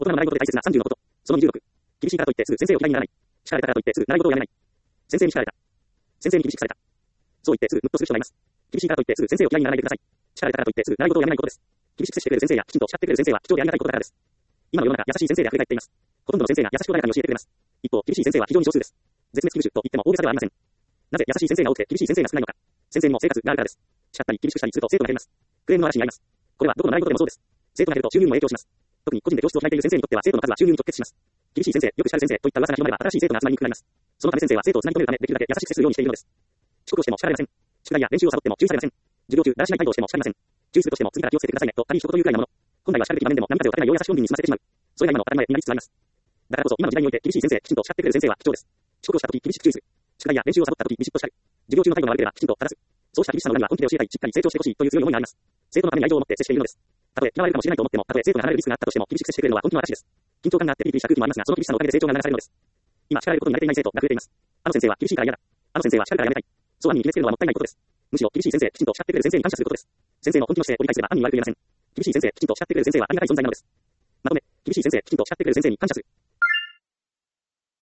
大人の習い事で大切な30のこと。その26。厳しいからといってすぐ先生を嫌いにならない。叱られたからといってすぐ習い事をやめない。先生に叱られた。先生に厳しくされた。そう言ってすぐムッとする人がいます。厳しいからといってすぐ先生を嫌いにならないでください。叱られたからといってすぐ習い事をやめないことです。厳しく接してくれる先生やきちんと叱ってくれる先生は貴重でありがたいことだからです。今の世の中、優しい先生で溢れ返っています。ほとんどの先生が優しく穏やかに教えてくれます。一方、厳しい先生は非常に少数です。絶滅危惧種と言っても大げさではありません。なぜ優しい先生が多くて厳しい先生が少ないのか。先生にも生活があるからです。叱ったり厳しくしたりすると生徒が減ります。クレームの嵐に遭います。これはどこの習い事でもそうです。生徒が減ると収入にも影響します。特に個人で教室を開いている先生にとっては生徒の数は収入に直結します。厳しい先生、よく叱る先生といった噂が広まれば新しい生徒が集まりにくくなります。そのため先生は生徒をつなぎ止めるためできるだけ優しく接するようにしているのです。遅刻をしても叱られません。宿題や練習をサボっても注意されません。授業中だらしない態度をしても叱りません。注意するとしても次から気をつけてくださいねと他に一言言うくらいなもの。本来は叱るべき場面でも波風を立てないよう優しい本人に済ませてしまう。それが今の当たり前になりつつあります。だからこそ今の時代において厳しい先生、きちんと叱ってくれる先生は貴重です。遅刻をした時厳しく注意する。宿題や練習をサボった時ビシッと叱る。授業中の態度が悪ければきちんと正す。そうした厳しさの裏には本気で教えたい、しっかり成長してほしいという強い思いがあります。生徒のために愛情を持って接しているのです。たとえ嫌われるかもしれないと思っても、たとえ生徒が離れるリスクがあったとしても厳しく接してくれるのは本気の証です。緊張感があってピリピリした空気もありますが、その厳しさのおかげで成長が流されるのです。今叱られることに慣れていない生徒が増えています。あの先生は厳しいから嫌だ。あの先生は叱るからやめたい。そう暗に決めつけるのはもったいないことです。むしろ厳しい先生、きちんと叱ってくれる先生に感謝することです。先生の本気の姿勢を理解すれば暗に言われていません。厳しい先生、きちんと叱ってくれる先生に感謝する。厳しい先生、きちんと叱ってくれる先生に